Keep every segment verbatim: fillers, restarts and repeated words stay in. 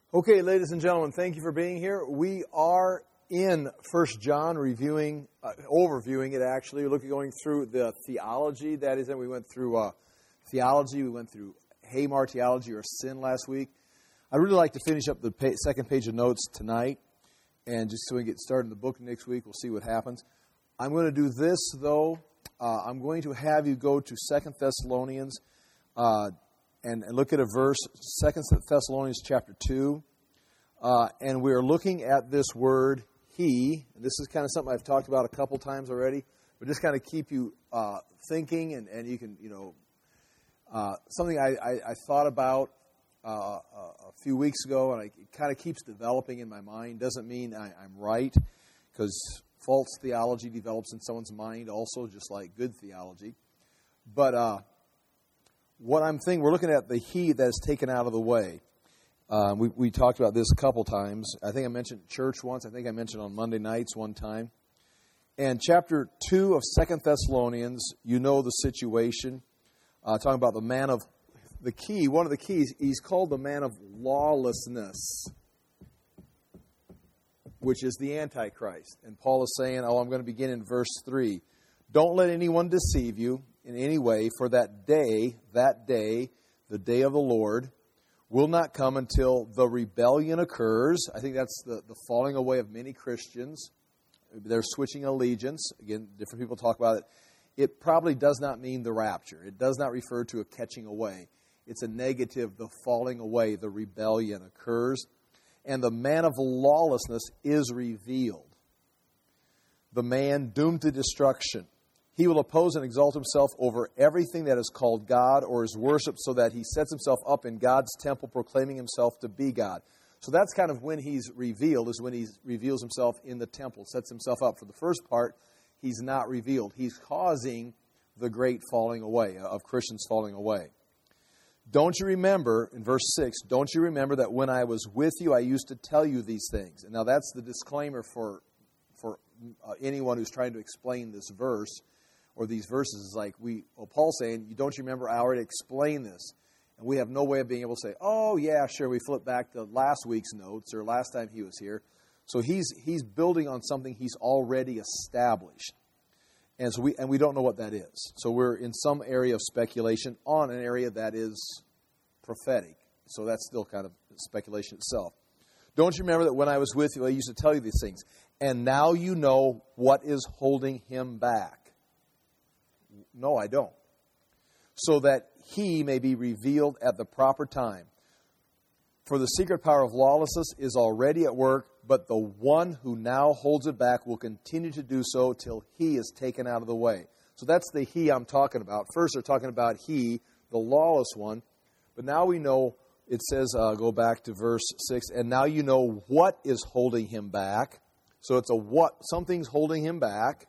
Okay, ladies and gentlemen, thank you for being here. We are in First John, reviewing, uh, overviewing it actually. We're looking, going through the theology that is in. We went through uh, theology. We went through hamartiology or sin last week. I'd really like to finish up the pa- second page of notes tonight, and just so we get started in the book next week, we'll see what happens. I'm going to do this, though. Uh, I'm going to have you go to Second Thessalonians uh, and, and look at a verse, Second Thessalonians chapter two. Uh, and we're looking at this word, he. This is kind of something I've talked about a couple times already, but just kind of keep you uh, thinking, and, and you can, you know, uh, something I, I, I thought about uh, a few weeks ago, and I, it kind of keeps developing in my mind. Doesn't mean I, I'm right, because false theology develops in someone's mind also, just like good theology. But uh, what I'm thinking, we're looking at the he that is taken out of the way. Uh, we, we talked about this a couple times. I think I mentioned church once. I think I mentioned on Monday nights one time. And chapter two of Second Thessalonians, you know the situation. Uh, talking about the man of, the key, one of the keys, he's called the man of lawlessness, which is the Antichrist. And Paul is saying, oh, I'm going to begin in verse three. Don't let anyone deceive you in any way, for that day, that day, the day of the Lord, will not come until the rebellion occurs. I think that's the, the falling away of many Christians. They're switching allegiance. Again, different people talk about it. It probably does not mean the rapture. It does not refer to a catching away. It's a negative, the falling away, the rebellion occurs. And the man of lawlessness is revealed. The man doomed to destruction. He will oppose and exalt himself over everything that is called God or is worshipped, so that he sets himself up in God's temple, proclaiming himself to be God. So that's kind of when he's revealed, is when he reveals himself in the temple, sets himself up. For the first part, he's not revealed. He's causing the great falling away, of Christians falling away. Don't you remember, in verse six, don't you remember that when I was with you, I used to tell you these things? And now that's the disclaimer for, for uh, anyone who's trying to explain this verse. Or these verses is like, we, well, Paul's saying, you don't you remember I already explained this? And we have no way of being able to say, oh, yeah, sure, we flip back to last week's notes or last time he was here. So he's he's building on something he's already established. And so we and we don't know what that is. So we're in some area of speculation on an area that is prophetic. So that's still kind of speculation itself. Don't you remember that when I was with you, I used to tell you these things? And now you know what is holding him back. No, I don't. So that he may be revealed at the proper time. For the secret power of lawlessness is already at work, but the one who now holds it back will continue to do so till he is taken out of the way. So that's the he I'm talking about. First, they're talking about he, the lawless one. But now we know, it says, uh, go back to verse six, and now you know what is holding him back. So it's a what, something's holding him back.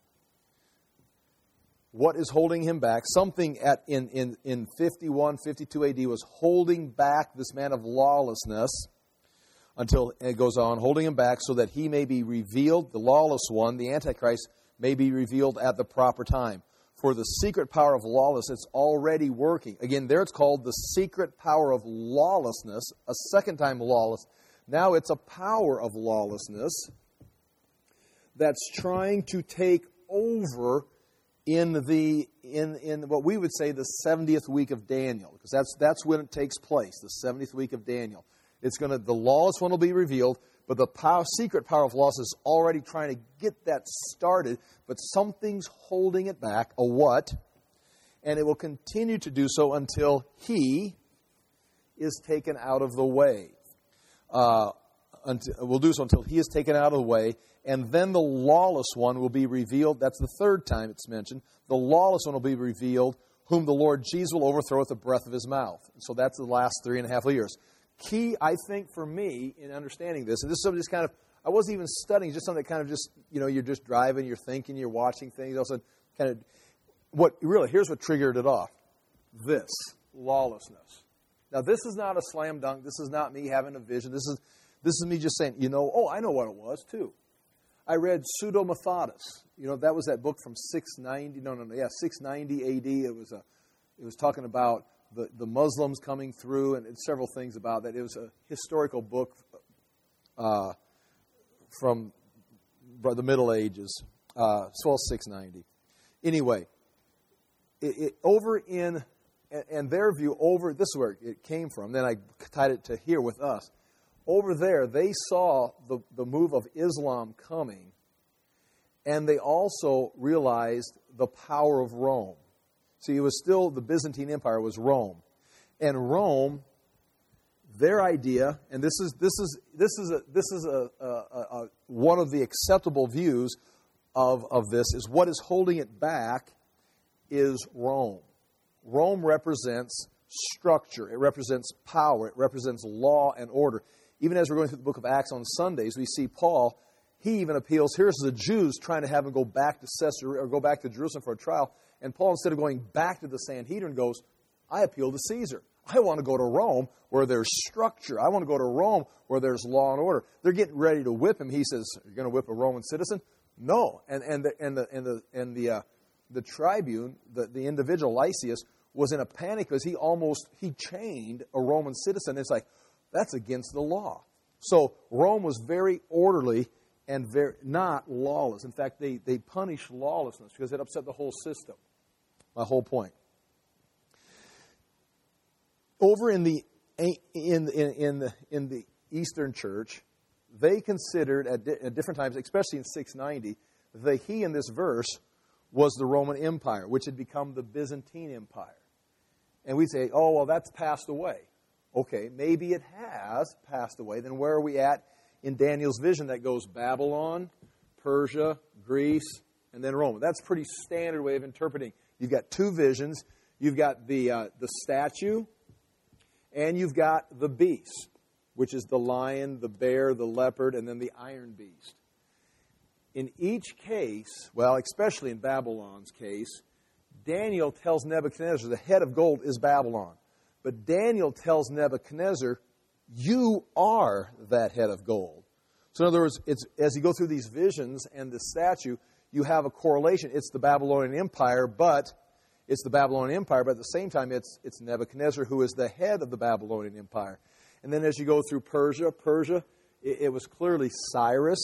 What is holding him back? Something at in, in, in fifty-one, fifty-two A D was holding back this man of lawlessness until, it goes on, holding him back so that he may be revealed, the lawless one, the Antichrist, may be revealed at the proper time. For the secret power of lawlessness is already working. Again, there it's called the secret power of lawlessness, a second time lawless. Now it's a power of lawlessness that's trying to take over in the in in what we would say the seventieth week of Daniel, because that's that's when it takes place, the seventieth week of Daniel. It's going to the lawless one will be revealed, but the power, secret power of lawlessness is already trying to get that started, but something's holding it back. A what? And it will continue to do so until he is taken out of the way. Uh, until, we'll do so until he is taken out of the way. And then the lawless one will be revealed. That's the third time it's mentioned. The lawless one will be revealed, whom the Lord Jesus will overthrow with the breath of his mouth. So that's the last three and a half years. Key, I think, for me in understanding this, and this is something just kind of, I wasn't even studying, just something that kind of just, you know, you're just driving, you're thinking, you're watching things. Also, kind of, what really, here's what triggered it off. This, lawlessness. Now, this is not a slam dunk. This is not me having a vision. This is, this is me just saying, you know, oh, I know what it was, too. I read Pseudo-Methodus. You know, that was that book from six ninety. No, no, no. Yeah, six ninety A D. It was a. It was talking about the, the Muslims coming through, and, and several things about that. It was a historical book uh, from the Middle Ages, uh, twelve six ninety. Anyway, it, it, over in, and, and their view over, this is where it came from, then I tied it to here with us. Over there, they saw the, the move of Islam coming, and they also realized the power of Rome. See, it was still, the Byzantine Empire was Rome. And Rome, their idea, and this is this is this is a this is a, a, a, a one of the acceptable views of, of this, is what is holding it back is Rome. Rome represents structure. It represents power. It represents law and order. Even as we're going through the book of Acts on Sundays, we see Paul, he even appeals, here's the Jews trying to have him go back to Caesarea, or go back to Jerusalem for a trial. And Paul, instead of going back to the Sanhedrin, goes, I appeal to Caesar. I want to go to Rome where there's structure. I want to go to Rome where there's law and order. They're getting ready to whip him. He says, you're going to whip a Roman citizen? No. And and the and the and the and the uh, the tribune, the, the individual Lysias, was in a panic because he almost he chained a Roman citizen. It's like, that's against the law. So Rome was very orderly and very not lawless. In fact, they, they punished lawlessness because it upset the whole system. My whole point. Over in the in in in the in the Eastern Church, they considered at, di- at different times, especially in six ninety, the he in this verse was the Roman Empire, which had become the Byzantine Empire. And we'd say, oh, well, that's passed away. Okay, maybe it has passed away. Then where are we at in Daniel's vision that goes Babylon, Persia, Greece, and then Rome? That's a pretty standard way of interpreting. You've got two visions. You've got the uh, the statue, and you've got the beast, which is the lion, the bear, the leopard, and then the iron beast. In each case, well, especially in Babylon's case, Daniel tells Nebuchadnezzar the head of gold is Babylon. But Daniel tells Nebuchadnezzar, you are that head of gold. So in other words, it's, as you go through these visions and the statue, you have a correlation. It's the Babylonian Empire, but it's the Babylonian Empire, but at the same time, it's, it's Nebuchadnezzar who is the head of the Babylonian Empire. And then as you go through Persia, Persia, it, it was clearly Cyrus.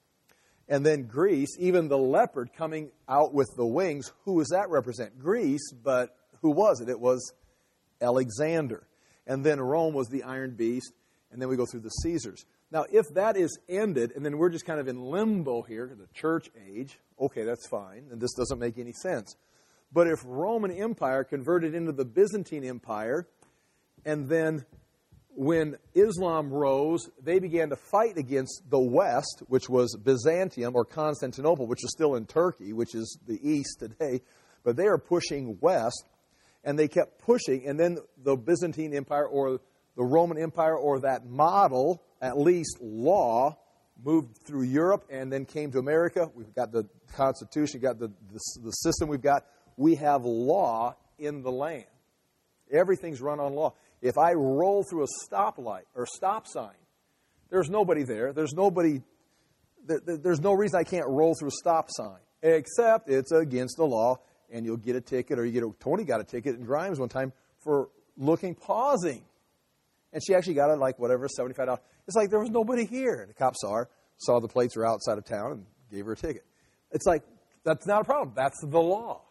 And then Greece, even the leopard coming out with the wings, who does that represent? Greece, but who was it? It was Alexander. And then Rome was the iron beast, and then we go through the Caesars. Now, if that is ended, and then we're just kind of in limbo here, the church age, okay, that's fine, and this doesn't make any sense. But if Roman Empire converted into the Byzantine Empire, and then when Islam rose, they began to fight against the West, which was Byzantium or Constantinople, which is still in Turkey, which is the East today, but they are pushing west. And they kept pushing, and then the Byzantine Empire or the Roman Empire or that model, at least law, moved through Europe and then came to America. We've got the Constitution, we've got the, the, the system we've got. We have law in the land. Everything's run on law. If I roll through a stoplight or stop sign, there's nobody there. There's nobody. There, there's no reason I can't roll through a stop sign, except it's against the law. And you'll get a ticket, or you get a, Tony got a ticket in Grimes one time for looking, pausing. And she actually got it like whatever, seventy-five dollars. It's like there was nobody here. And the cops saw her, saw the plates were outside of town, and gave her a ticket. It's like, that's not a problem. That's the law.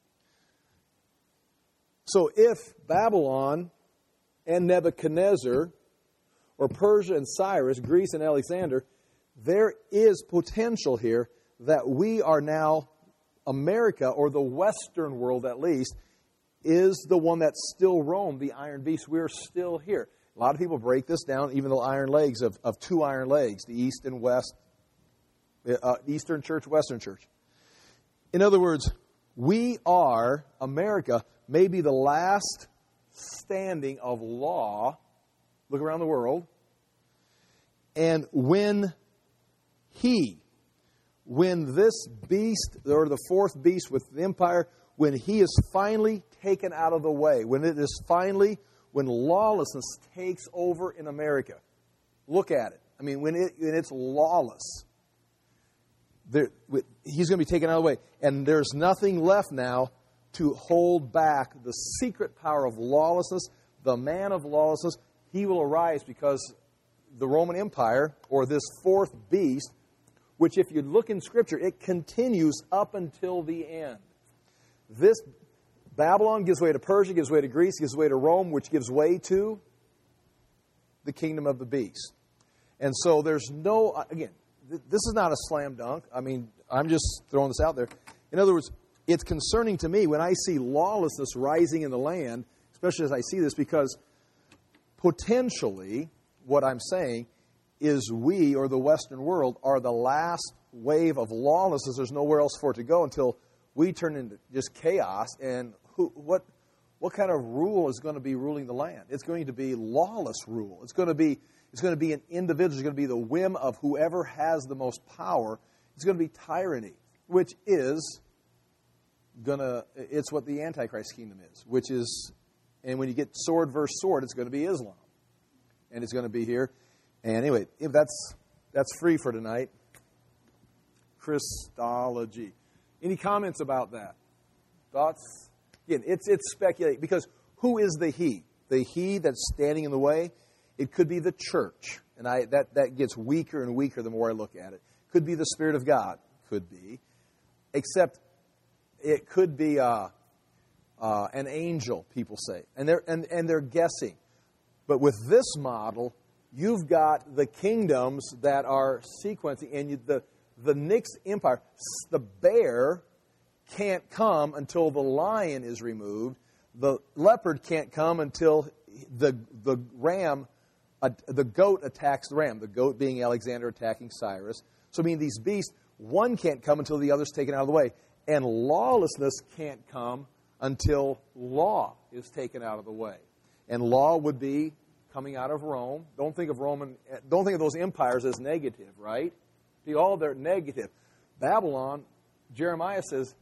So if Babylon and Nebuchadnezzar, or Persia and Cyrus, Greece and Alexander, there is potential here that we are now America, or the Western world at least, is the one that's still Rome, the iron beast. We're still here. A lot of people break this down, even the iron legs of, of two iron legs, the East and West, uh, Eastern Church, Western Church. In other words, we are, America, maybe the last standing of law. Look around the world. And when he... When this beast, or the fourth beast with the empire, when he is finally taken out of the way, when it is finally, when lawlessness takes over in America, look at it. I mean, when, it, when it's lawless, there, he's going to be taken out of the way. And there's nothing left now to hold back the secret power of lawlessness, the man of lawlessness. He will arise because the Roman Empire, or this fourth beast, which if you look in Scripture, it continues up until the end. This Babylon gives way to Persia, gives way to Greece, gives way to Rome, which gives way to the kingdom of the beast. And so there's no, again, th- this is not a slam dunk. I mean, I'm just throwing this out there. In other words, it's concerning to me when I see lawlessness rising in the land, especially as I see this, because potentially what I'm saying is we, or the Western world, are the last wave of lawlessness. There's nowhere else for it to go until we turn into just chaos. And who, what, what kind of rule is going to be ruling the land? It's going to be lawless rule. It's going to be, it's going to be an individual. It's going to be the whim of whoever has the most power. It's going to be tyranny, which is going to, it's what the Antichrist kingdom is, which is, and when you get sword versus sword, it's going to be Islam. And it's going to be here. And anyway, if that's that's free for tonight. Christology. Any comments about that? Thoughts? Again, it's it's speculating, because who is the he? The he that's standing in the way? It could be the church. And I that, that gets weaker and weaker the more I look at it. Could be the Spirit of God. Could be. Except it could be uh, uh, an angel, people say. And they're, and, and they're guessing. But with this model, you've got the kingdoms that are sequencing, and you, the the next empire, the bear can't come until the lion is removed. The leopard can't come until the the ram, uh, the goat attacks the ram. The goat being Alexander attacking Cyrus. So I mean, these beasts, one can't come until the other's taken out of the way, and lawlessness can't come until law is taken out of the way. And law would be coming out of Rome. Don't think of Roman. Don't think of those empires as negative, right? See, all they're negative. Babylon, Jeremiah says,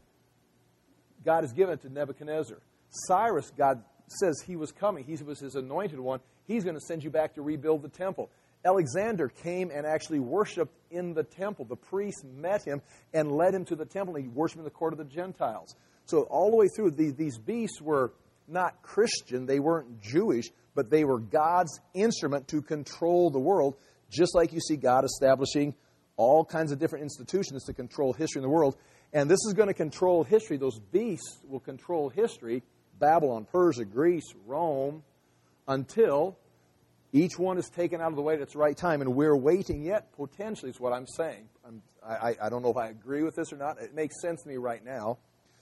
God has given it to Nebuchadnezzar. Cyrus, God says he was coming. He was his anointed one. He's going to send you back to rebuild the temple. Alexander came and actually worshipped in the temple. The priests met him and led him to the temple, and he worshipped in the court of the Gentiles. So all the way through, the, these beasts were not Christian, they weren't Jewish, but they were God's instrument to control the world, just like you see God establishing all kinds of different institutions to control history in the world. And this is going to control history. Those beasts will control history, Babylon, Persia, Greece, Rome, until each one is taken out of the way at its right time. And we're waiting yet, potentially, is what I'm saying. I'm, I, I don't know if I agree with this or not. It makes sense to me right now.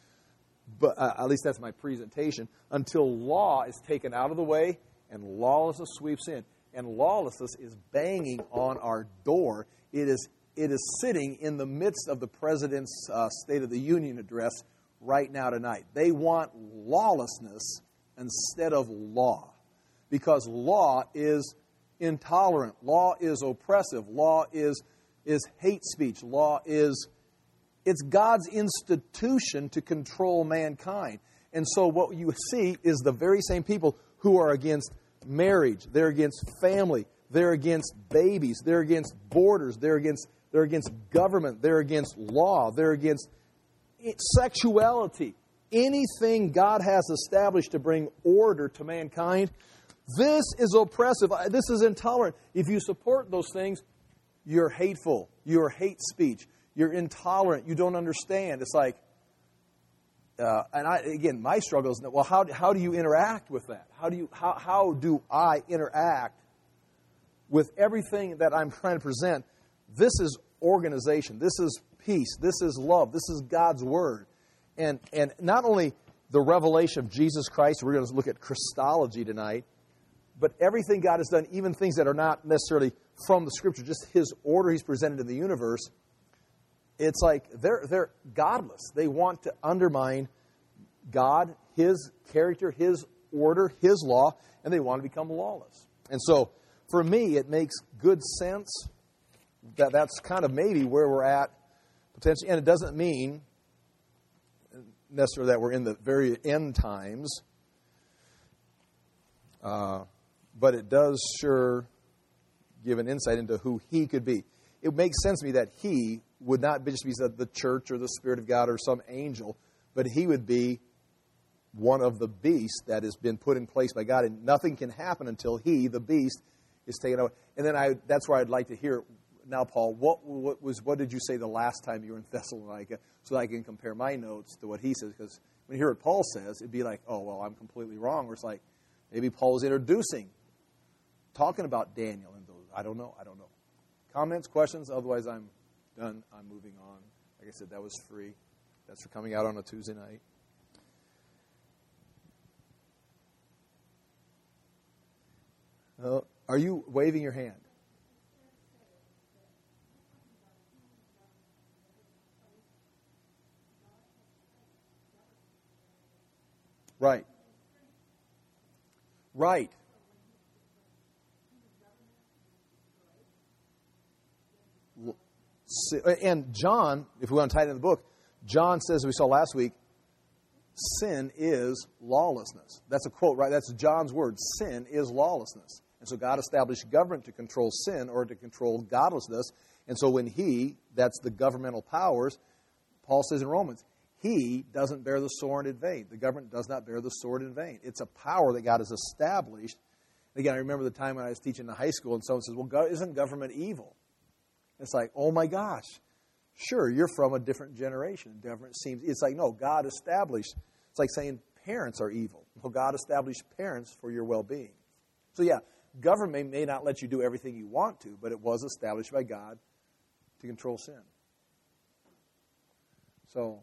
But uh, at least that's my presentation, until law is taken out of the way and lawlessness sweeps in. And lawlessness is banging on our door. It is it is sitting in the midst of the President's uh, State of the Union address right now tonight. They want lawlessness instead of law, because law is intolerant. Law is oppressive. Law is is hate speech. Law is... It's God's institution to control mankind. And so what you see is the very same people who are against marriage, they're against family, they're against babies, they're against borders, they're against they're against government, they're against law, they're against sexuality. Anything God has established to bring order to mankind, this is oppressive, this is intolerant. If you support those things, you're hateful, you're hate speech. You're intolerant. You don't understand. It's like, uh, and I, again, my struggle is, well, how, how do you interact with that? How do you how how do I interact with everything that I'm trying to present? This is organization. This is peace. This is love. This is God's word, and and not only the revelation of Jesus Christ. We're going to look at Christology tonight, but everything God has done, even things that are not necessarily from the Scripture, just His order He's presented in the universe. It's like they're they're godless. They want to undermine God, His character, His order, His law, and they want to become lawless. And so, for me, it makes good sense that that's kind of maybe where we're at potentially. And it doesn't mean necessarily that we're in the very end times, uh, but it does sure give an insight into who He could be. It makes sense to me that He would not just be the church or the Spirit of God or some angel, but He would be one of the beasts that has been put in place by God, and nothing can happen until he, the beast, is taken away. And then I, that's where I'd like to hear now, Paul. What, what was what did you say the last time you were in Thessalonica, so that I can compare my notes to what he says? Because when you hear what Paul says, it'd be like, oh well, I'm completely wrong. Or it's like maybe Paul is introducing, talking about Daniel and those. I don't know. I don't know. Comments, questions? Otherwise, I'm done. I'm moving on. Like I said, that was free. That's for coming out on a Tuesday night. Uh, are you waving your hand? Right. Right. And John, if we want to tie it in the book, John says, as we saw last week, sin is lawlessness. That's a quote, right? That's John's word. Sin is lawlessness. And so God established government to control sin or to control godlessness. And so when he, that's the governmental powers, Paul says in Romans, he doesn't bear the sword in vain. The government does not bear the sword in vain. It's a power that God has established. Again, I remember the time when I was teaching in high school and someone says, well, isn't government evil? It's like, oh my gosh. Sure, you're from a different generation. Government seems, it's like, no, God established. It's like saying parents are evil. Well, God established parents for your well-being. So yeah, government may not let you do everything you want to, but it was established by God to control sin. So,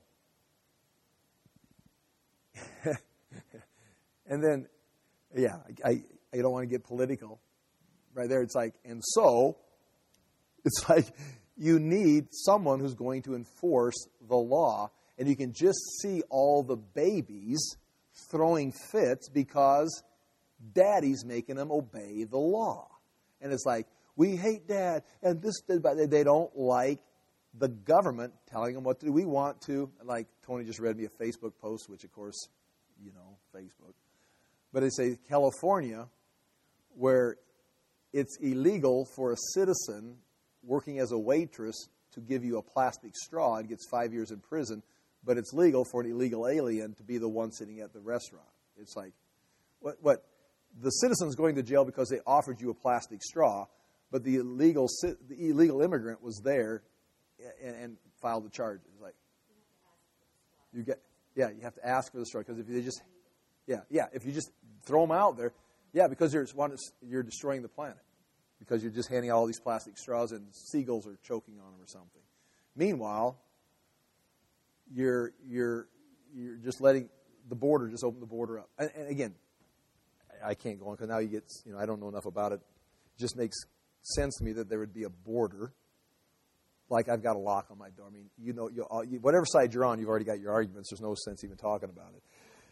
and then, yeah, I, I don't want to get political. Right there, it's like, and so, it's like you need someone who's going to enforce the law. And you can just see all the babies throwing fits because daddy's making them obey the law. And it's like, we hate dad, and this, but they don't like the government telling them what to do. We want to, like Tony just read me a Facebook post, which of course, you know, Facebook. But it says California, where it's illegal for a citizen working as a waitress to give you a plastic straw and gets five years in prison, but it's legal for an illegal alien to be the one sitting at the restaurant. It's like, what? What? The citizen's going to jail because they offered you a plastic straw, but the illegal the illegal immigrant was there and, and filed the charges. It's like, you get, yeah, you have to ask for the straw because if they just, yeah, yeah, if you just throw them out there, yeah, because you're you're destroying the planet. Because you're just handing out all these plastic straws and seagulls are choking on them or something. Meanwhile, you're you're you're just letting the border, just open the border up. And, and again, I can't go on because now you get, you know, I don't know enough about it. It just makes sense to me that there would be a border. Like I've got a lock on my door. I mean, you know, you, you, whatever side you're on, you've already got your arguments. There's no sense even talking about it.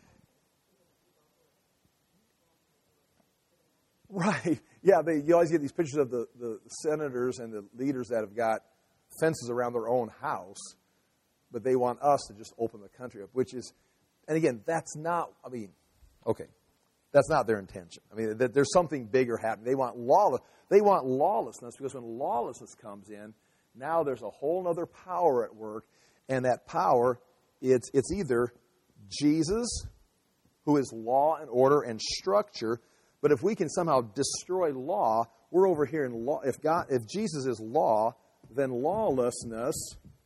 Right. Yeah, they, you always get these pictures of the, the senators and the leaders that have got fences around their own house, but they want us to just open the country up, which is, and again, that's not, I mean, okay, that's not their intention. I mean, there's something bigger happening. They want lawless, they want lawlessness because when lawlessness comes in, now there's a whole other power at work, and that power, it's it's either Jesus, who is law and order and structure. But if we can somehow destroy law, we're over here in law. If God, if Jesus is law, then lawlessness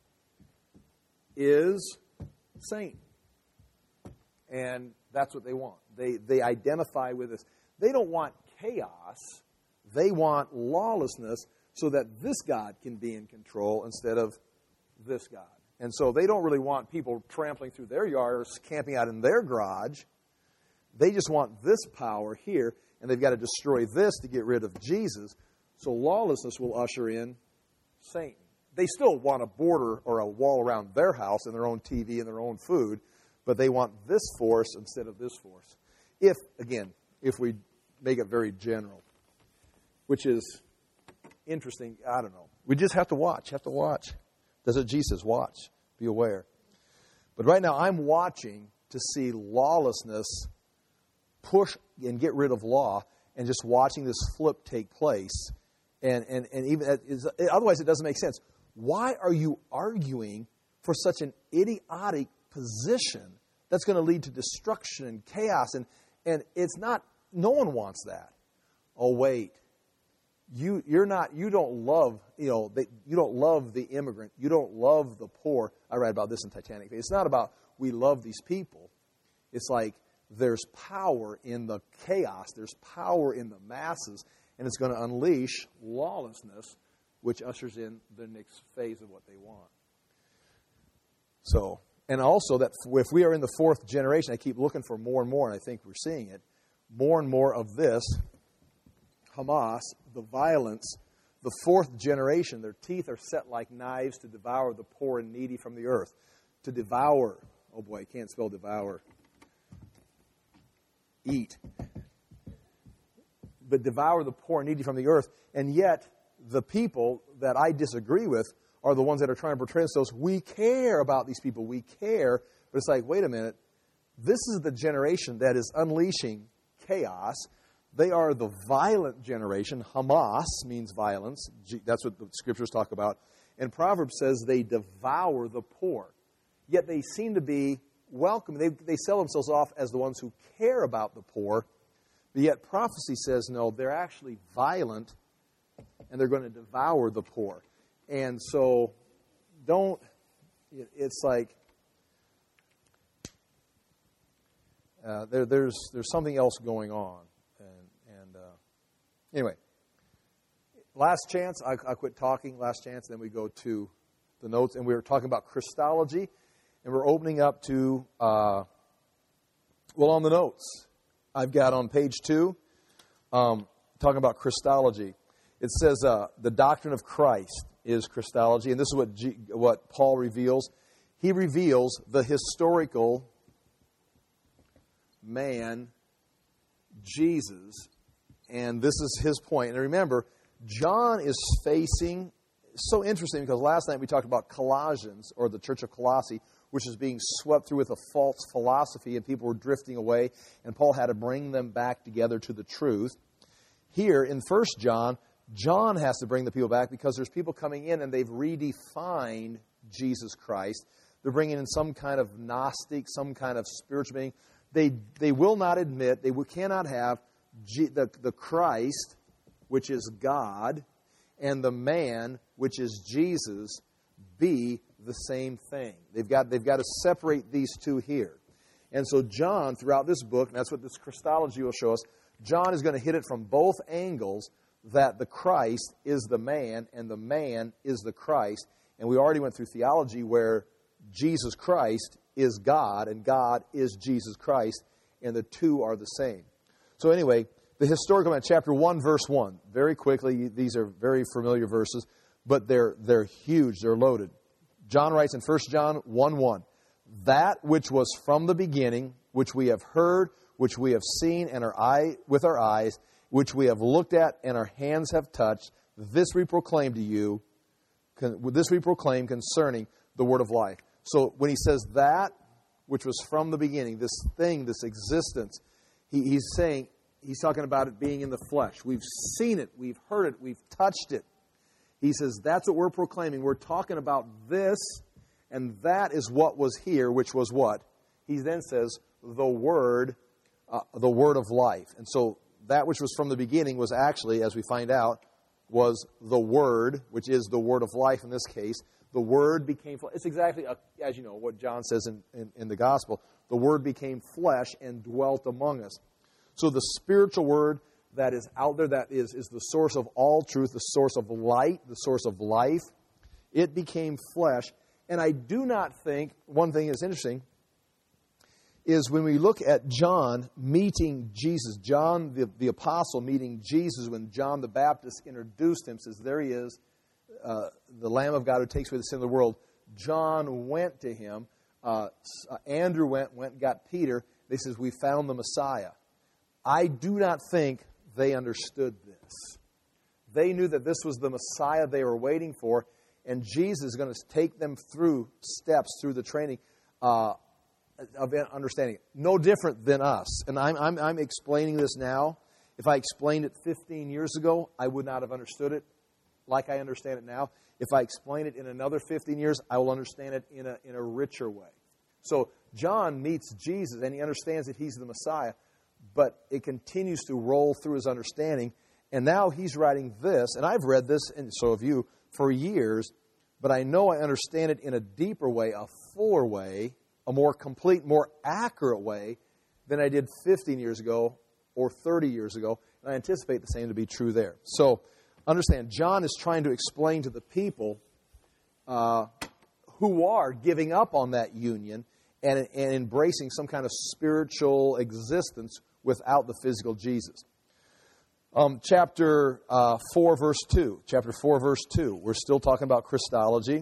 is Satan. And that's what they want. They they identify with this. They don't want chaos. They want lawlessness so that this God can be in control instead of this God. And so they don't really want people trampling through their yard or camping out in their garage. They just want this power here. And they've got to destroy this to get rid of Jesus. So lawlessness will usher in Satan. They still want a border or a wall around their house and their own T V and their own food, but they want this force instead of this force. If, again, if we make it very general, which is interesting, I don't know. We just have to watch, have to watch. That's what Jesus, watch, be aware. But right now I'm watching to see lawlessness push and get rid of law, and just watching this flip take place, and and and even otherwise it doesn't make sense. Why are you arguing for such an idiotic position that's going to lead to destruction and chaos. And, and it's not, no one wants that. Oh, wait. You, you're not, you don't love, you know, the, you don't love the immigrant. You don't love the poor. I read about this in Titanic. It's not about we love these people. It's like there's power in the chaos. There's power in the masses. And it's going to unleash lawlessness, which ushers in the next phase of what they want. So, and also that if we are in the fourth generation, I keep looking for more and more, and I think we're seeing it, more and more of this, Hamas, the violence, the fourth generation, their teeth are set like knives to devour the poor and needy from the earth. To devour, oh boy, I can't spell devour. Eat. But devour the poor and needy from the earth. And yet, the people that I disagree with are the ones that are trying to portray themselves. We care about these people. We care. But it's like, wait a minute. This is the generation that is unleashing chaos. They are the violent generation. Hamas means violence. That's what the scriptures talk about. And Proverbs says they devour the poor. Yet they seem to be welcome. They, they sell themselves off as the ones who care about the poor. But yet prophecy says, no, they're actually violent, and they're going to devour the poor. And so don't, it's like, uh, there, there's there's something else going on. And, and uh, anyway, last chance, I, I quit talking, last chance, then we go to the notes. And we were talking about Christology, and we're opening up to, uh, well, on the notes, I've got on page two, um, talking about Christology. It says uh, the doctrine of Christ is Christology, and this is what G, what Paul reveals. He reveals the historical man, Jesus, and this is his point. And remember, John is facing, so interesting because last night we talked about Colossians, or the church of Colossae, which is being swept through with a false philosophy, and people were drifting away, and Paul had to bring them back together to the truth. Here in First John, John has to bring the people back because there's people coming in and they've redefined Jesus Christ. They're bringing in some kind of Gnostic, some kind of spiritual being. They they will not admit, they cannot have G, the, the Christ, which is God, and the man, which is Jesus, be the same thing. They've got, they've got to separate these two here. And so John, throughout this book, and that's what this Christology will show us, John is going to hit it from both angles, that the Christ is the man and the man is the Christ. And we already went through theology where Jesus Christ is God and God is Jesus Christ, and the two are the same. So anyway, the historical man, chapter one, verse one. Very quickly, these are very familiar verses, but they're they're huge, they're loaded. John writes in First John one one, that which was from the beginning, which we have heard, which we have seen and our eye with our eyes, which we have looked at and our hands have touched, this we proclaim to you, this we proclaim concerning the word of life. So when he says that, which was from the beginning, this thing, this existence, he, he's saying, he's talking about it being in the flesh. We've seen it, we've heard it, we've touched it. He says, that's what we're proclaiming. We're talking about this, and that is what was here, which was what? He then says, the word, uh, the word of life. And so that which was from the beginning was actually, as we find out, was the Word, which is the word of life in this case. The Word became flesh. It's exactly, uh, as you know, what John says in, in, in the Gospel. The Word became flesh and dwelt among us. So the spiritual Word that is out there, that is, is the source of all truth, the source of light, the source of life, it became flesh. And I do not think, one thing that's interesting, is when we look at John meeting Jesus, John the, the apostle meeting Jesus, when John the Baptist introduced him, says, there he is, uh, the Lamb of God who takes away the sin of the world. John went to him. Uh, Andrew went, went and got Peter. They says, we found the Messiah. I do not think they understood this. They knew that this was the Messiah they were waiting for, and Jesus is going to take them through steps, through the training uh, of understanding it. No different than us. And I'm, I'm, I'm explaining this now. If I explained it fifteen years ago, I would not have understood it like I understand it now. If I explain it in another fifteen years, I will understand it in a, in a richer way. So John meets Jesus, and he understands that he's the Messiah, but it continues to roll through his understanding. And now he's writing this, and I've read this, and so have you, for years, but I know I understand it in a deeper way, a fuller way, a more complete, more accurate way than I did fifteen years ago or thirty years ago. And I anticipate the same to be true there. So understand, John is trying to explain to the people uh, who are giving up on that union and, and embracing some kind of spiritual existence without the physical Jesus. Um, chapter uh, four, verse two. Chapter four, verse two. We're still talking about Christology.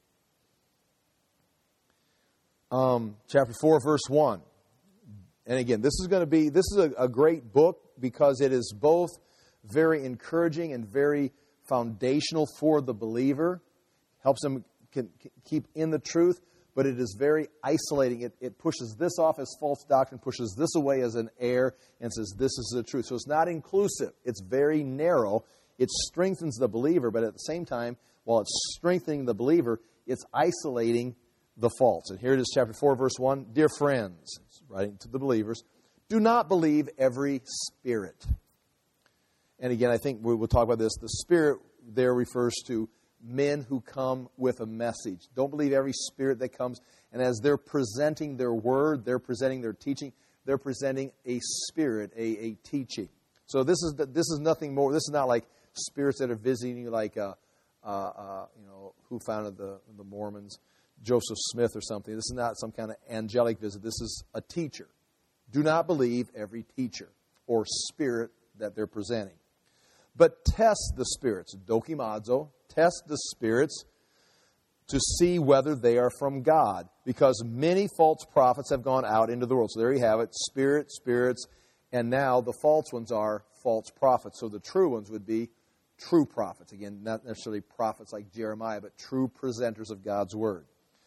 Um, chapter four, verse one. And again, this is going to be, this is a, a great book because it is both very encouraging and very foundational for the believer. Helps them can, can keep in the truth, but it is very isolating. It, it pushes this off as false doctrine, pushes this away as an error, and says this is the truth. So it's not inclusive. It's very narrow. It strengthens the believer, but at the same time, while it's strengthening the believer, it's isolating the false. And here it is, chapter four, verse one. Dear friends, writing to the believers, do not believe every spirit. And again, I think we will talk about this. The spirit there refers to men who come with a message. Don't believe every spirit that comes. And as they're presenting their word, they're presenting their teaching, they're presenting a spirit, a, a teaching. So this is this is nothing more. This is not like spirits that are visiting you, like uh, uh, uh, you know, who founded the the Mormons, Joseph Smith or something. This is not some kind of angelic visit. This is a teacher. Do not believe every teacher or spirit that they're presenting. But test the spirits, dokimazo, test the spirits to see whether they are from God. Because many false prophets have gone out into the world. So there you have it, spirit, spirits, and now the false ones are false prophets. So the true ones would be true prophets. Again, not necessarily prophets like Jeremiah, but true presenters of God's word.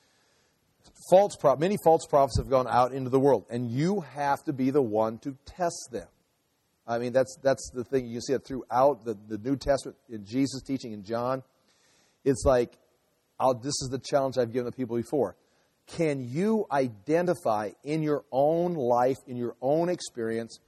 False pro- many false prophets have gone out into the world, and you have to be the one to test them. I mean, that's that's the thing. You can see it throughout the, the New Testament, in Jesus' teaching, in John. It's like, I'll, this is the challenge I've given the people before. Can you identify in your own life, in your own experience,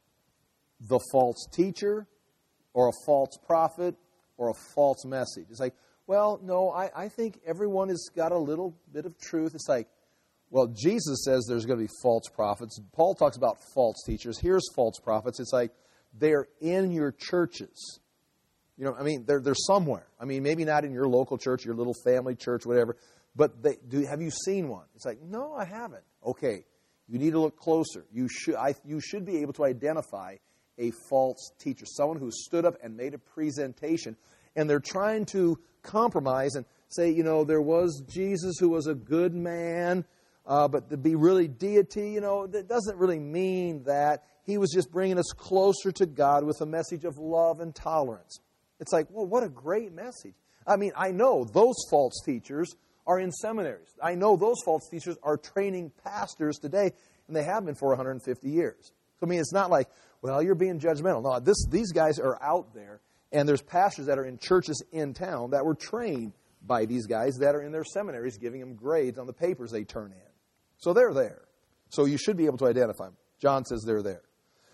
the false teacher or a false prophet or a false message? It's like, well, no, I, I think everyone has got a little bit of truth. It's like, well, Jesus says there's going to be false prophets. Paul talks about false teachers. Here's false prophets. It's like they're in your churches. You know, I mean, they're they're somewhere. I mean, maybe not in your local church, your little family church, whatever. But they, do have you seen one? It's like, no, I haven't. Okay, you need to look closer. You should I, you should be able to identify a false teacher, someone who stood up and made a presentation, and they're trying to compromise and say, you know, there was Jesus who was a good man. Uh, but to be really deity, you know, that doesn't really mean that. He was just bringing us closer to God with a message of love and tolerance. It's like, well, what a great message. I mean, I know those false teachers are in seminaries. I know those false teachers are training pastors today, and they have been for one hundred fifty years. So, I mean, it's not like, well, you're being judgmental. No, this, these guys are out there, and there's pastors that are in churches in town that were trained by these guys that are in their seminaries giving them grades on the papers they turn in. So they're there. So you should be able to identify them. John says they're there.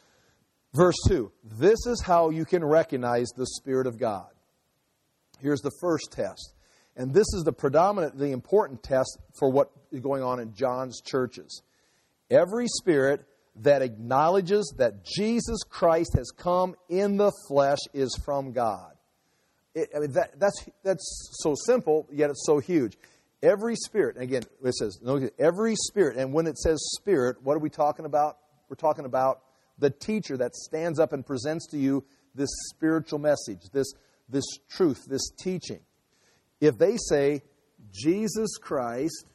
Verse two, this is how you can recognize the Spirit of God. Here's the first test. And this is the predominantly important test for what is going on in John's churches. Every spirit that acknowledges that Jesus Christ has come in the flesh is from God. It, I mean, that, that's, that's so simple, yet it's so huge. Every spirit, and again, it says, every spirit, and when it says spirit, what are we talking about? We're talking about the teacher that stands up and presents to you this spiritual message, this, this truth, this teaching. If they say, Jesus Christ,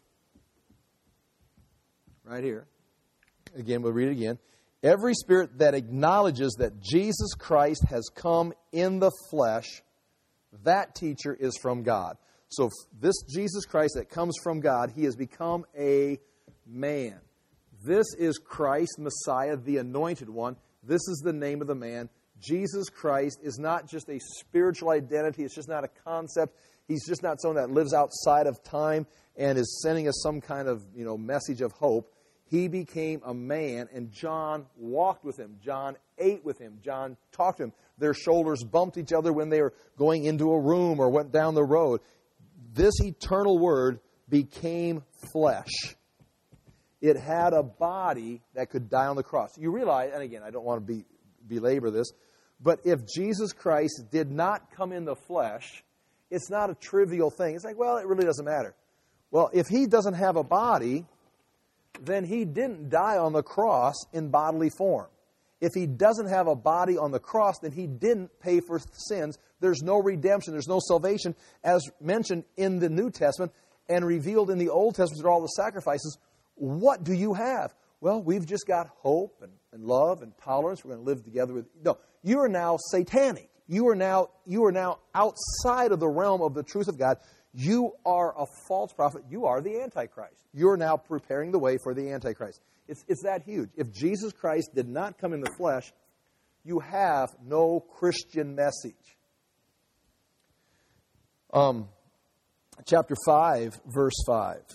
right here, again, we'll read it again. Every spirit that acknowledges that Jesus Christ has come in the flesh, that teacher is from God. So this Jesus Christ that comes from God, he has become a man. This is Christ, Messiah, the Anointed One. This is the name of the man. Jesus Christ is not just a spiritual identity. It's just not a concept. He's just not someone that lives outside of time and is sending us some kind of, you know, message of hope. He became a man, and John walked with him. John ate with him. John talked to him. Their shoulders bumped each other when they were going into a room or went down the road. This eternal Word became flesh. It had a body that could die on the cross. You realize, and again, I don't want to be, belabor this, but if Jesus Christ did not come in the flesh, it's not a trivial thing. It's like, well, it really doesn't matter. Well, if he doesn't have a body, then he didn't die on the cross in bodily form. If he doesn't have a body on the cross, then he didn't pay for sins. There's no redemption. There's no salvation, as mentioned in the New Testament and revealed in the Old Testament through all the sacrifices. What do you have? Well, we've just got hope and, and love and tolerance. We're going to live together with... No, you are now satanic. You are now, you are now outside of the realm of the truth of God. You are a false prophet. You are the Antichrist. You're now preparing the way for the Antichrist. It's, it's that huge. If Jesus Christ did not come in the flesh, you have no Christian message. Um, chapter five, verse five.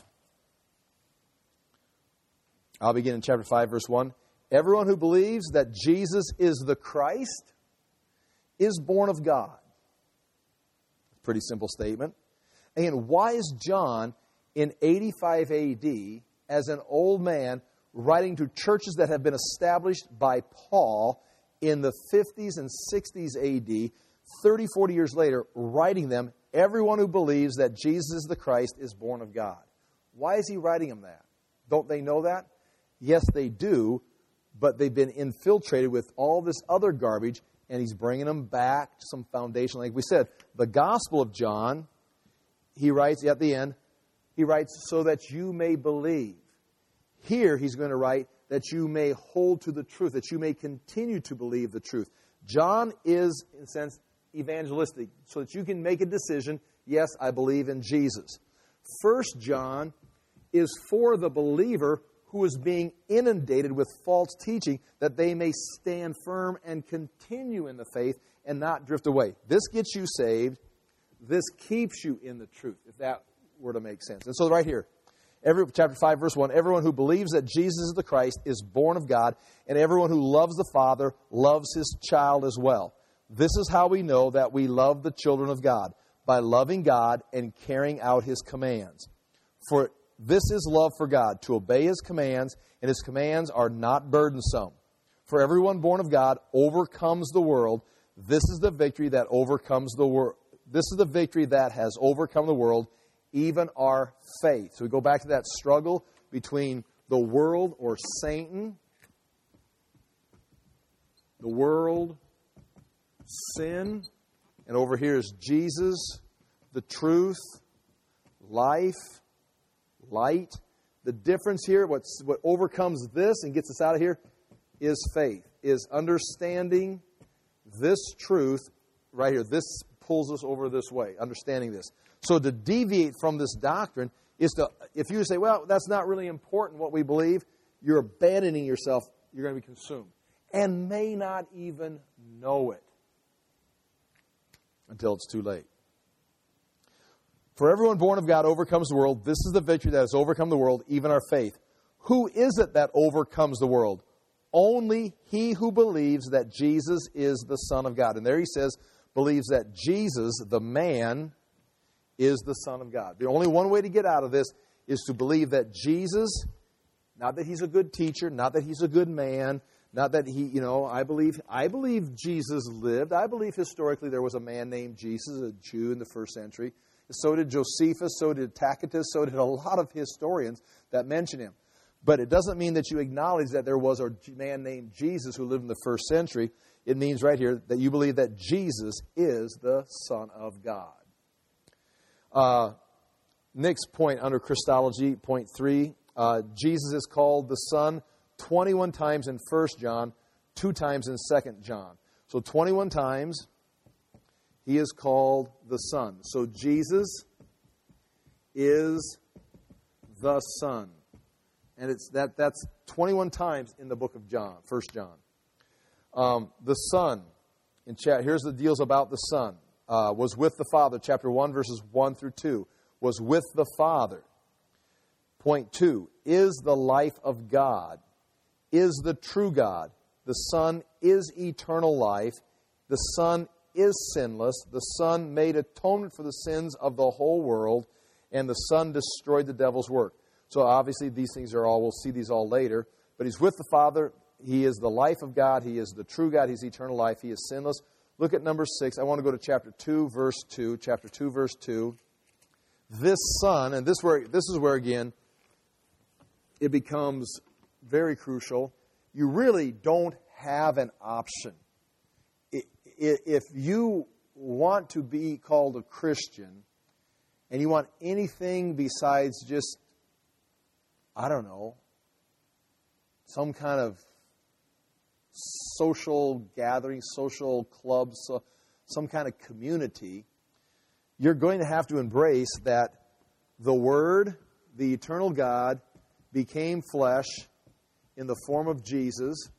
I'll begin in chapter five, verse one. Everyone who believes that Jesus is the Christ is born of God. Pretty simple statement. And why is John in eighty-five A D, as an old man, writing to churches that have been established by Paul in the fifties and sixties A D, thirty, forty years later, writing them, everyone who believes that Jesus is the Christ is born of God? Why is he writing them that? Don't they know that? Yes, they do, but they've been infiltrated with all this other garbage, and he's bringing them back to some foundation. Like we said, the Gospel of John, he writes at the end, he writes, so that you may believe. Here he's going to write that you may hold to the truth, that you may continue to believe the truth. John is, in a sense, evangelistic, so that you can make a decision, yes, I believe in Jesus. First John is for the believer who is being inundated with false teaching, that they may stand firm and continue in the faith and not drift away. This gets you saved. This keeps you in the truth, if that were to make sense. And so right here, every, chapter five, verse one, everyone who believes that Jesus is the Christ is born of God, and everyone who loves the Father loves his child as well. This is how we know that we love the children of God, by loving God and carrying out his commands. For this is love for God, to obey his commands, and his commands are not burdensome. For everyone born of God overcomes the world. This is the victory that overcomes the world. This is the victory that has overcome the world, even our faith. So we go back to that struggle between the world or Satan, the world, sin, and over here is Jesus, the truth, life, light. The difference here, what's, what overcomes this and gets us out of here, is faith, is understanding this truth right here. This pulls us over this way, understanding this. So to deviate from this doctrine is to, if you say, well, that's not really important what we believe, you're abandoning yourself, you're going to be consumed. And may not even know it until it's too late. For everyone born of God overcomes the world. This is the victory that has overcome the world, even our faith. Who is it that overcomes the world? Only he who believes that Jesus is the Son of God. And there he says, believes that Jesus, the man, is the Son of God. The only one way to get out of this is to believe that Jesus, not that he's a good teacher, not that he's a good man, not that he, you know, I believe, I believe Jesus lived. I believe historically there was a man named Jesus, a Jew in the first century. So did Josephus, so did Tacitus, so did a lot of historians that mention him. But it doesn't mean that you acknowledge that there was a man named Jesus who lived in the first century. It means right here that you believe that Jesus is the Son of God. Uh, next point under Christology, point three, uh, Jesus is called the Son twenty-one times in First John, two times in Second John. So twenty-one times he is called the Son. So Jesus is the Son. And it's that that's twenty-one times in the book of John, First John. Um, the Son, in chat, here's the deals about the Son. Uh, was with the Father, chapter one, verses one through two. Was with the Father. Point two, is the life of God, is the true God. The Son is eternal life. The Son is sinless. The Son made atonement for the sins of the whole world, and the Son destroyed the devil's work. So obviously these things are all, we'll see these all later, but He's with the Father. He is the life of God. He is the true God. He's eternal life. He is sinless. Look at number six. I want to go to chapter two, verse two. Chapter two, verse two. This Son, and this, where, this is where, again, it becomes very crucial. You really don't have an option. If you want to be called a Christian, and you want anything besides just, I don't know, some kind of social gathering, social club, so some kind of community, you're going to have to embrace that the Word, the eternal God, became flesh in the form of Jesus,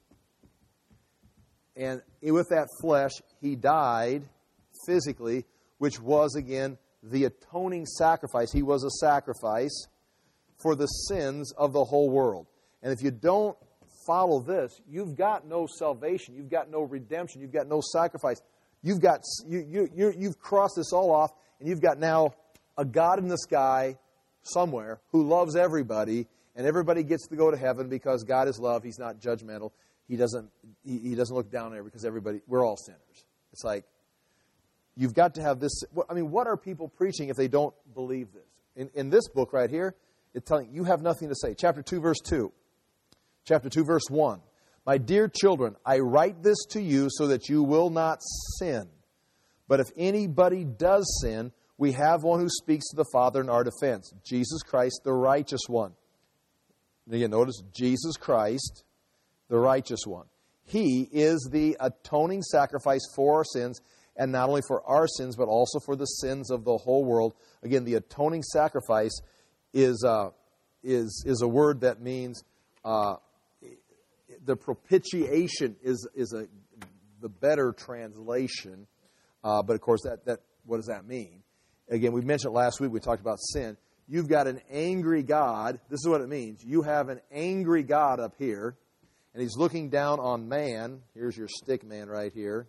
and with that flesh, He died physically, which was, again, the atoning sacrifice. He was a sacrifice for the sins of the whole world. And if you don't follow this, you've got no salvation. You've got no redemption. You've got no sacrifice. You've got you, you, you, you've crossed this all off, and you've got now a God in the sky somewhere who loves everybody, and everybody gets to go to heaven because God is love. He's not judgmental. He doesn't he, he doesn't look down on everybody because everybody, we're all sinners. It's like, you've got to have this. I mean, what are people preaching if they don't believe this? In, in this book right here, it's telling you have nothing to say. Chapter two, verse two. Chapter two, verse one. My dear children, I write this to you so that you will not sin. But if anybody does sin, we have one who speaks to the Father in our defense, Jesus Christ, the righteous one. And again, notice Jesus Christ, the righteous one. He is the atoning sacrifice for our sins, and not only for our sins, but also for the sins of the whole world. Again, the atoning sacrifice is uh, is is a word that means uh, the propitiation is is a the better translation. Uh, but of course, that that what does that mean? Again, we mentioned it last week. We talked about sin. You've got an angry God. This is what it means. You have an angry God up here, and He's looking down on man. Here's your stick man right here.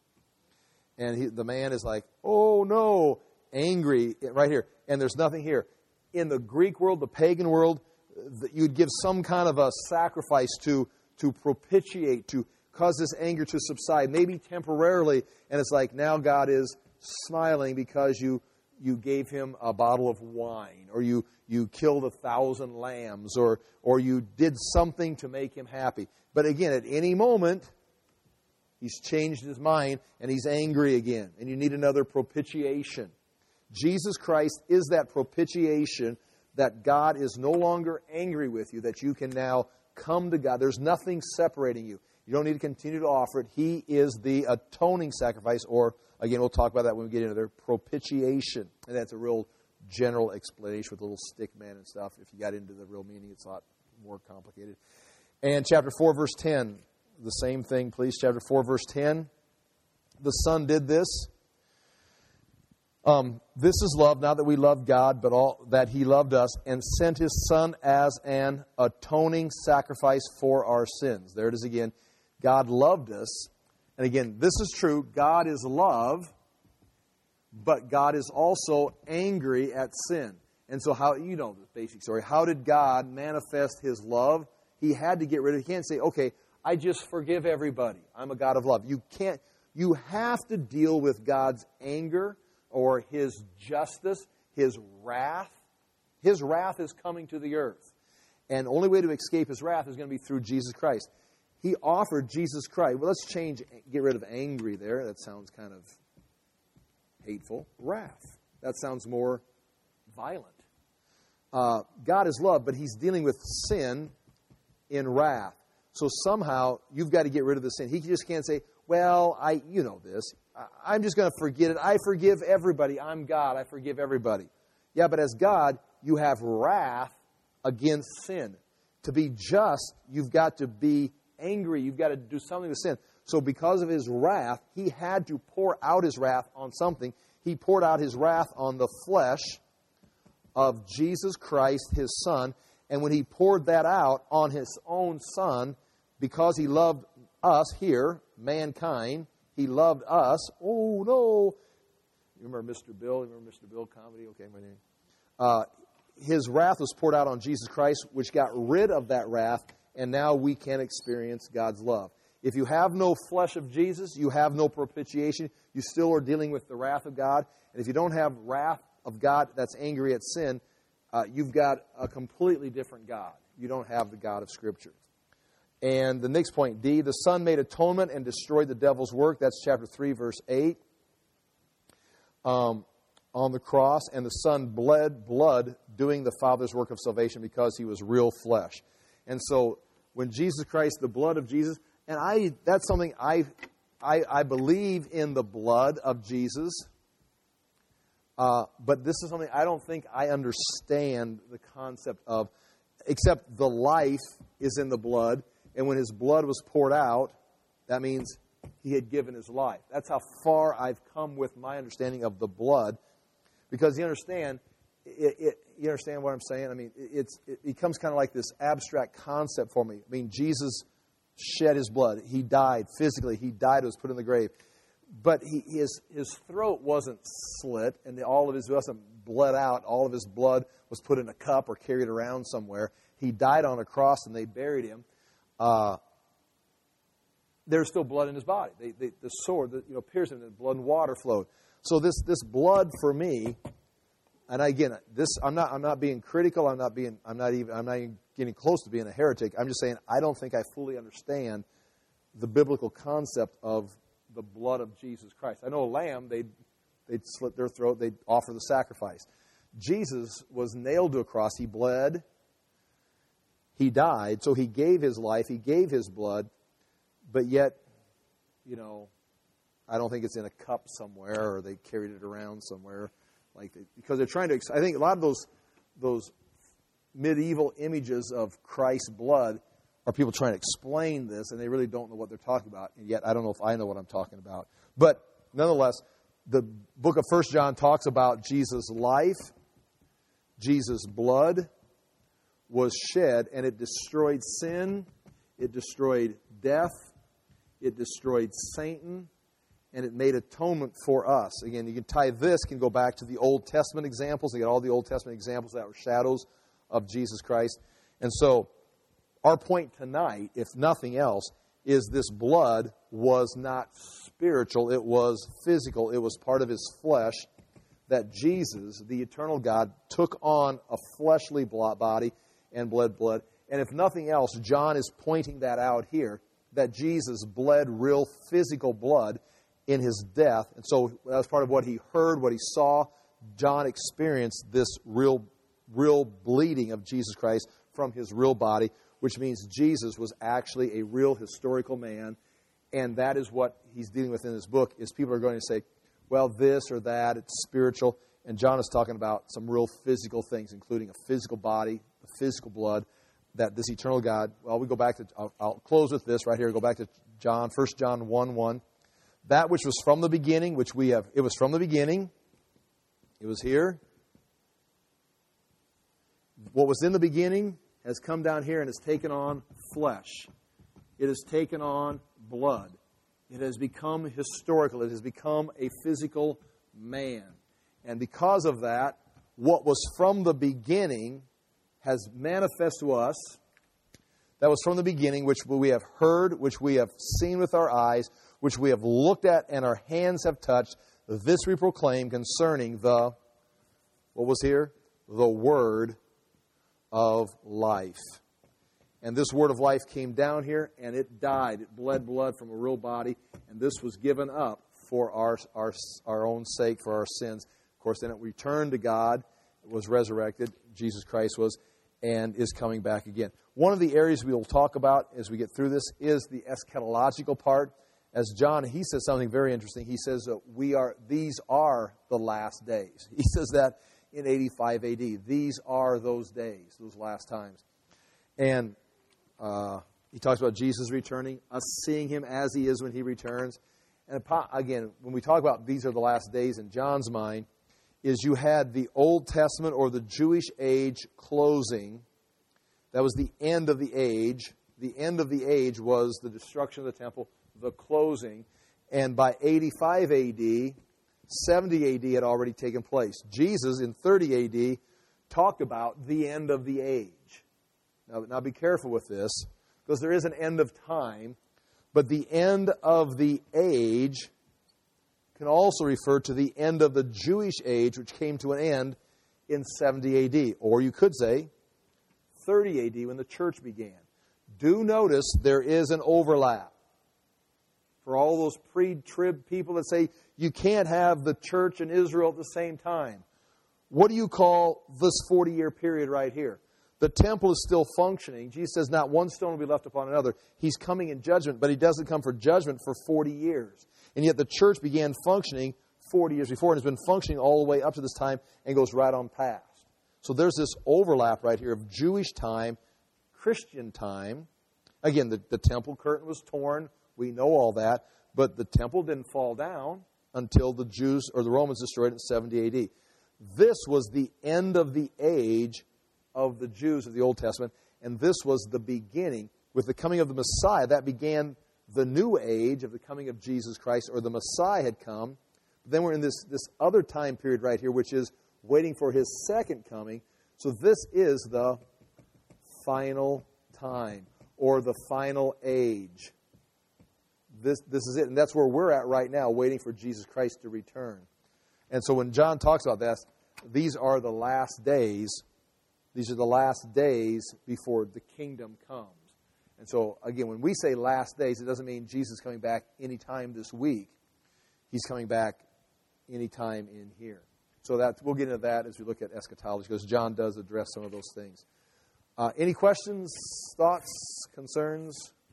And he, the man is like, oh no, angry right here. And there's nothing here. In the Greek world, the pagan world, you'd give some kind of a sacrifice to, to propitiate, to cause this anger to subside, maybe temporarily. And it's like, now God is smiling because you you gave him a bottle of wine, or you, you killed a thousand lambs, or or you did something to make him happy. But again, at any moment, he's changed his mind, and he's angry again. And you need another propitiation. Jesus Christ is that propitiation that God is no longer angry with you, that you can now come to God. There's nothing separating you. You don't need to continue to offer it. He is the atoning sacrifice, or, again, we'll talk about that when we get into their propitiation. And that's a real general explanation with a little stick man and stuff. If you got into the real meaning, it's a lot more complicated. And chapter four, verse ten, the same thing, please. Chapter four, verse ten. The Son did this. Um, this is love, not that we loved God, but all that He loved us and sent His Son as an atoning sacrifice for our sins. There it is again. God loved us. And again, this is true. God is love, but God is also angry at sin. And so how, you know the basic story. How did God manifest His love? He had to get rid of it. He can't say, okay, I just forgive everybody. I'm a God of love. You can't. You have to deal with God's anger or His justice, His wrath. His wrath is coming to the earth. And the only way to escape His wrath is going to be through Jesus Christ. He offered Jesus Christ. Well, let's change, get rid of angry there. That sounds kind of hateful. Wrath. That sounds more violent. Uh, God is love, but He's dealing with sin in wrath. So somehow you've got to get rid of the sin. He just can't say, well, I, you know this. I, I'm just going to forget it. I forgive everybody. I'm God. I forgive everybody. Yeah, but as God, you have wrath against sin. To be just, you've got to be angry. You've got to do something with sin. So because of His wrath, He had to pour out His wrath on something. He poured out His wrath on the flesh of Jesus Christ, His Son. And when He poured that out on His own Son, because He loved us here, mankind, He loved us. Oh, no. You remember Mister Bill? You remember Mister Bill comedy? Okay, my name. Uh, his wrath was poured out on Jesus Christ, which got rid of that wrath, and now we can experience God's love. If you have no flesh of Jesus, you have no propitiation. You still are dealing with the wrath of God. And if you don't have wrath of God that's angry at sin, uh, you've got a completely different God. You don't have the God of Scripture. And the next point, D, the Son made atonement and destroyed the devil's work. That's chapter three, verse eight. Um, on the cross, and the Son bled blood doing the Father's work of salvation because He was real flesh. And so when Jesus Christ, the blood of Jesus, and I that's something I I, I believe in the blood of Jesus, uh, but this is something I don't think I understand the concept of, except the life is in the blood, and when His blood was poured out, that means He had given His life. That's how far I've come with my understanding of the blood. Because you understand, it, it, you understand what I'm saying? I mean, it, it's, it becomes kind of like this abstract concept for me. I mean, Jesus shed His blood. He died physically. He died, was put in the grave. But he, his, his throat wasn't slit, and the, all of his wasn't bled out. All of His blood was put in a cup or carried around somewhere. He died on a cross, and they buried Him. Uh, there's still blood in His body. They, they, the sword that you know pierced Him, and blood and water flowed. So this this blood for me, and again, this I'm not I'm not being critical. I'm not being I'm not even I'm not even getting close to being a heretic. I'm just saying I don't think I fully understand the biblical concept of the blood of Jesus Christ. I know a lamb, they'd they'd slit their throat, they'd offer the sacrifice. Jesus was nailed to a cross. He bled. He died. So He gave His life. He gave His blood. But yet, you know, I don't think it's in a cup somewhere, or they carried it around somewhere, like they, because they're trying to. I think a lot of those those medieval images of Christ's blood are people trying to explain this, and they really don't know what they're talking about. And yet, I don't know if I know what I'm talking about. But nonetheless, the book of First John talks about Jesus' life, Jesus' blood was shed, and it destroyed sin, it destroyed death, it destroyed Satan. And it made atonement for us. Again, you can tie this, can go back to the Old Testament examples. You get all the Old Testament examples that were shadows of Jesus Christ. And so, our point tonight, if nothing else, is this blood was not spiritual. It was physical. It was part of His flesh that Jesus, the eternal God, took on a fleshly body and bled blood. And if nothing else, John is pointing that out here, that Jesus bled real physical blood in His death. And so that was part of what he heard, what he saw. John experienced this real, real bleeding of Jesus Christ from His real body, which means Jesus was actually a real historical man. And that is what he's dealing with in this book, is people are going to say, well, this or that, it's spiritual. And John is talking about some real physical things, including a physical body, a physical blood, that this eternal God, well, we go back to, I'll, I'll close with this right here, go back to John, First John one one. That which was from the beginning, which we have, it was from the beginning. It was here. What was in the beginning has come down here and has taken on flesh. It has taken on blood. It has become historical. It has become a physical man. And because of that, what was from the beginning has manifested to us. That was from the beginning, which we have heard, which we have seen with our eyes, which we have looked at and our hands have touched. This we proclaim concerning the, what was here? The Word of life. And this Word of life came down here, and it died. It bled blood from a real body, and this was given up for our, our, our own sake, for our sins. Of course, then it returned to God, it was resurrected, Jesus Christ was, and is coming back again. One of the areas we will talk about as we get through this is the eschatological part. As John, he says something very interesting. He says that we are, these are the last days. He says that in eighty-five A D. These are those days, those last times. And uh, he talks about Jesus returning, us seeing Him as He is when He returns. And again, when we talk about these are the last days in John's mind, is you had the Old Testament or the Jewish age closing. That was the end of the age. The end of the age was the destruction of the temple, the closing. And by eighty-five A D, seventy A D had already taken place. Jesus, in thirty A D, talked about the end of the age. Now, now be careful with this, because there is an end of time, but the end of the age can also refer to the end of the Jewish age, which came to an end in seventy A D. Or you could say thirty A D, when the church began. Do notice there is an overlap. For all those pre-trib people that say you can't have the church and Israel at the same time. What do you call this forty-year period right here? The temple is still functioning. Jesus says not one stone will be left upon another. He's coming in judgment, but he doesn't come for judgment for forty years. And yet the church began functioning forty years before and has been functioning all the way up to this time and goes right on past. So there's this overlap right here of Jewish time, Christian time. Again, the, the temple curtain was torn. We know all that. But the temple didn't fall down until the Jews or the Romans destroyed it in seventy A D. This was the end of the age of the Jews of the Old Testament. And this was the beginning. With the coming of the Messiah, that began the new age of the coming of Jesus Christ, or the Messiah had come. But then we're in this, this other time period right here, which is waiting for his second coming. So this is the final time, or the final age. This, this is it. And that's where we're at right now, waiting for Jesus Christ to return. And so when John talks about that, these are the last days. These are the last days before the kingdom comes. And so, again, when we say last days, it doesn't mean Jesus is coming back anytime this week. He's coming back anytime in here. So that we'll get into that as we look at eschatology, because John does address some of those things. Uh, any questions, thoughts, concerns?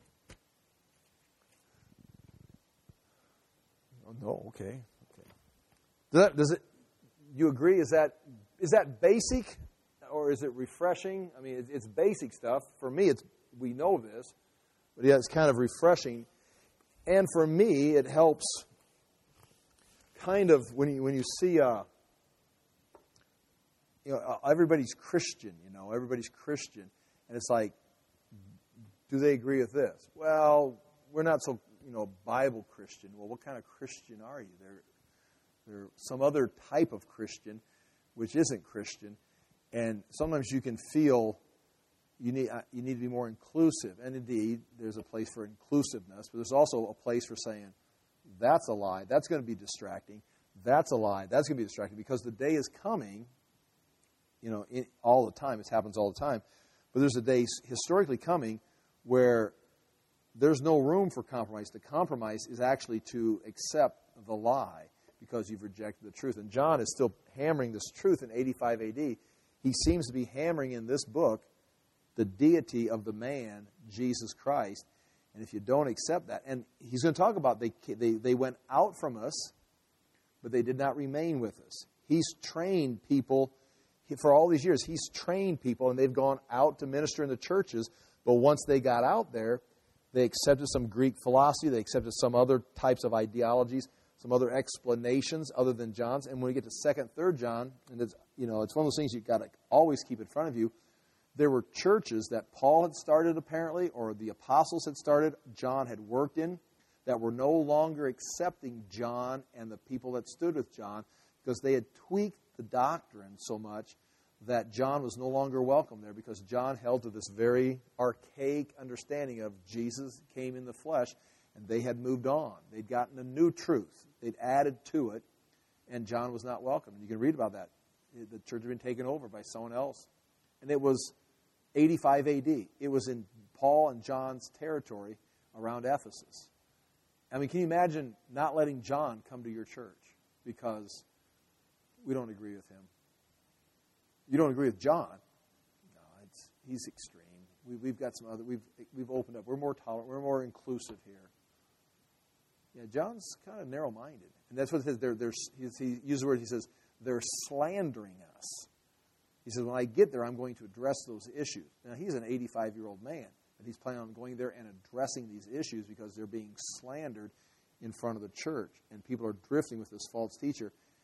Oh, no, okay. okay. Does, that, does it? You agree? Is that is that basic, or is it refreshing? I mean, it's, it's basic stuff. For me, it's we know this, but yeah, it's kind of refreshing. And for me, it helps. Kind of when you when you see, uh, you know, everybody's Christian. You know, everybody's Christian, and it's like, do they agree with this? Well, we're not so, you know, Bible Christian. Well, what kind of Christian are you? They're they're some other type of Christian, which isn't Christian, and sometimes you can feel you need uh, you need to be more inclusive. And indeed, there's a place for inclusiveness, but there's also a place for saying, that's a lie. That's going to be distracting. That's a lie. That's going to be distracting, because the day is coming, you know, in, all the time. It happens all the time. But there's a day historically coming where there's no room for compromise. The compromise is actually to accept the lie because you've rejected the truth. And John is still hammering this truth in eighty-five A D. He seems to be hammering in this book the deity of the man, Jesus Christ. And if you don't accept that, and he's going to talk about they, they, they went out from us, but they did not remain with us. He's trained people, for all these years, he's trained people, and they've gone out to minister in the churches, but once they got out there, they accepted some Greek philosophy, they accepted some other types of ideologies, some other explanations other than John's. And when we get to second, third John, and it's, you know, it's one of those things you've got to always keep in front of you. There were churches that Paul had started, apparently, or the apostles had started, John had worked in, that were no longer accepting John and the people that stood with John, because they had tweaked the doctrine so much that John was no longer welcome there, because John held to this very archaic understanding of Jesus came in the flesh, and they had moved on. They'd gotten a new truth. They'd added to it, and John was not welcome. And you can read about that. The church had been taken over by someone else. And it was eighty-five A D. It was in Paul and John's territory around Ephesus. I mean, can you imagine not letting John come to your church because we don't agree with him? You don't agree with John? No, it's he's extreme. We, we've got some other. We've we've opened up. We're more tolerant. We're more inclusive here. Yeah, John's kind of narrow-minded, and that's what it says. They're, they're, he uses the word. He says they're slandering us. He says, when I get there, I'm going to address those issues. Now, he's an eighty-five-year-old man, and he's planning on going there and addressing these issues because they're being slandered in front of the church, and people are drifting with this false teacher.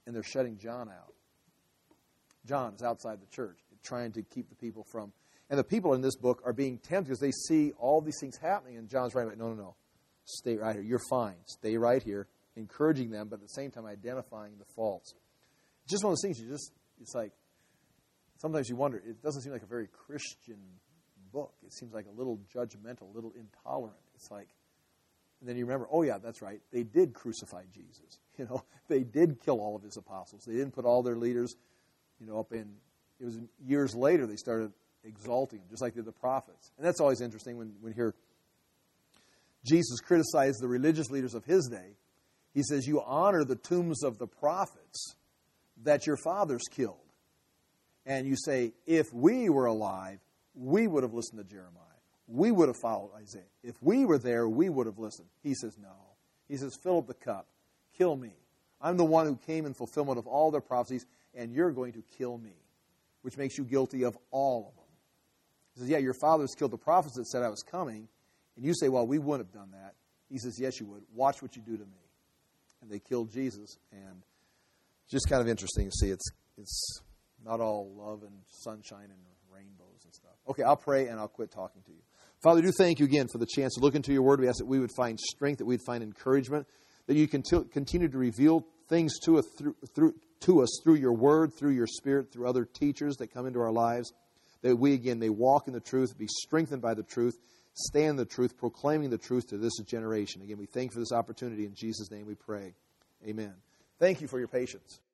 and they're shutting John out. John is outside the church, trying to keep the people from... And the people in this book are being tempted because they see all these things happening, and John's right about, no, no, no, stay right here. You're fine. Stay right here, encouraging them, but at the same time identifying the faults. It's just one of those things you just, it's like, sometimes you wonder, it doesn't seem like a very Christian book. It seems like a little judgmental, a little intolerant. It's like, and then you remember, oh yeah, that's right, they did crucify Jesus. You know, they did kill all of his apostles. They didn't put all their leaders, you know, up in, it was years later they started exalting him, just like did the prophets. And that's always interesting when, when you hear Jesus criticize the religious leaders of his day. He says, you honor the tombs of the prophets that your fathers killed. And you say, if we were alive, we would have listened to Jeremiah. We would have followed Isaiah. If we were there, we would have listened. He says, no. He says, fill up the cup. Kill me. I'm the one who came in fulfillment of all their prophecies, and you're going to kill me, which makes you guilty of all of them. He says, yeah, your fathers killed the prophets that said I was coming, and you say, well, we wouldn't have done that. He says, yes, you would. Watch what you do to me. And they killed Jesus, and it's just kind of interesting to see. It's it's not all love and sunshine and rainbows and stuff. Okay, I'll pray, and I'll quit talking to you. Father, I do thank you again for the chance to look into your word. We ask that we would find strength, that we'd find encouragement, that you can t- continue to reveal things to us, through, through, to us through your word, through your spirit, through other teachers that come into our lives, that we, again, may walk in the truth, be strengthened by the truth, stand in the truth, proclaiming the truth to this generation. Again, we thank you for this opportunity. In Jesus' name we pray. Amen. Thank you for your patience.